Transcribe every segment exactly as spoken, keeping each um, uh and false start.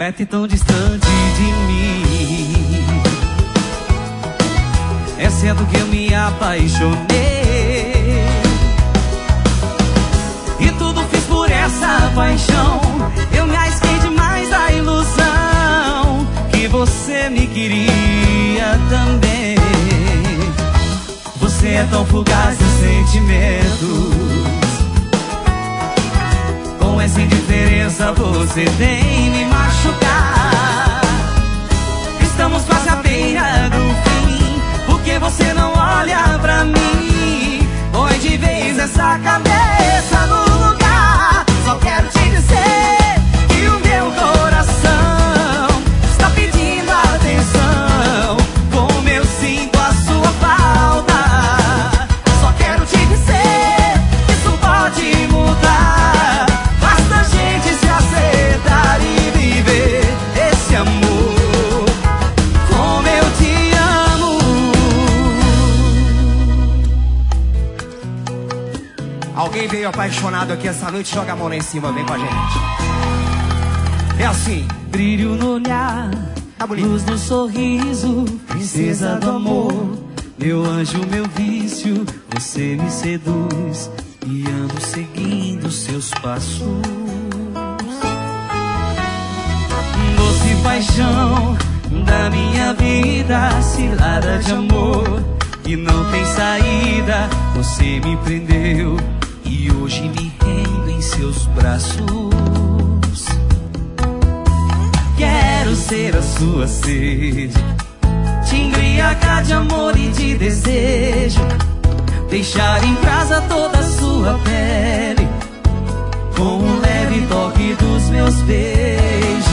perto e tão distante de mim. É certo que eu me apaixonei e tudo fiz por essa paixão. Eu me arrisquei demais da ilusão que você me queria também. Você é tão fugaz de sentimentos, com essa indiferença você vem me machucar. Estamos quase à beira do fim, porque você não olha pra mim. Põe de vez essa cabeça no lugar. Só quero te dizer que o meu coração está pedindo atenção, como eu sinto a sua falta. Só quero te dizer que isso pode mudar. Basta a gente se acertar e viver esse amor como eu te amo. Alguém veio apaixonado aqui essa noite? Joga a mão lá em cima, vem com a gente. É assim. Brilho no olhar, Tá bonito. luz no sorriso, princesa do amor, meu anjo, meu vício, você me seduz e ando seguindo seus passos. Doce paixão da minha vida, cilada de amor que não tem saída. Você me prendeu e hoje me rendo em seus braços. Quero ser a sua sede, te embriagar de amor e de desejo, deixar em brasa toda a sua pele, com um leve toque dos meus beijos.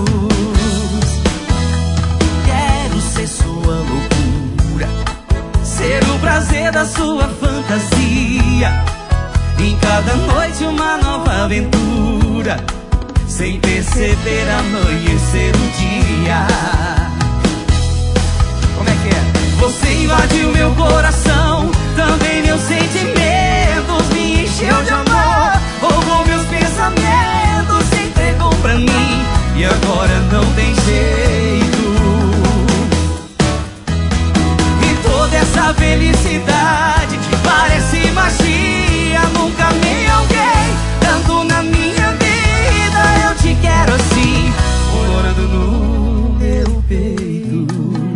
Quero ser sua loucura, ser o prazer da sua fantasia, em cada noite uma nova aventura, sem perceber amanhecer o dia. Como é que é? Você invadiu meu coração, também meus sentimentos, me encheu de amor, roubou meus pensamentos, se entregou pra mim e agora não tem jeito. E toda essa felicidade parece magia, nunca amei alguém tanto na minha vida. Eu te quero assim, morando no meu peito.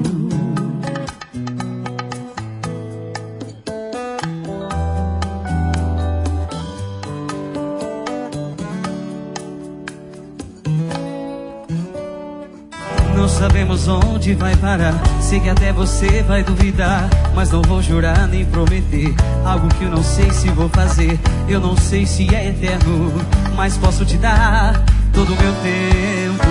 Não sabemos onde vai parar, sei que até você vai duvidar, mas não vou jurar nem prometer algo que eu não sei se vou fazer. Eu não sei se é eterno, mas posso te dar todo o meu tempo.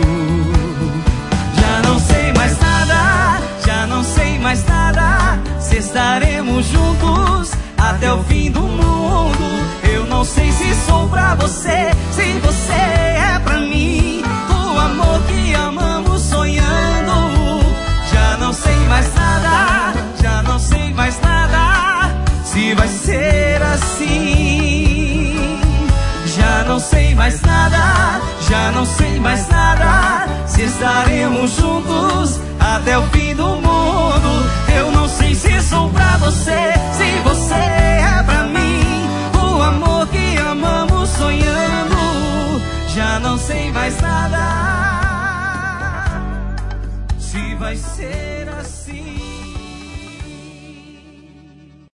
Já não sei mais nada, já não sei mais nada, se estaremos juntos até o fim do mundo. Eu não sei se sou pra você, se você é pra mim, o amor que amamos sonhando. Já não sei mais nada, já não sei mais nada, se vai ser assim. Já não sei mais nada, já não sei mais nada, se estaremos juntos até o fim do mundo. Eu não sei se sou pra você, se você é pra mim, o amor que amamos sonhando. Já não sei mais nada, se vai ser assim.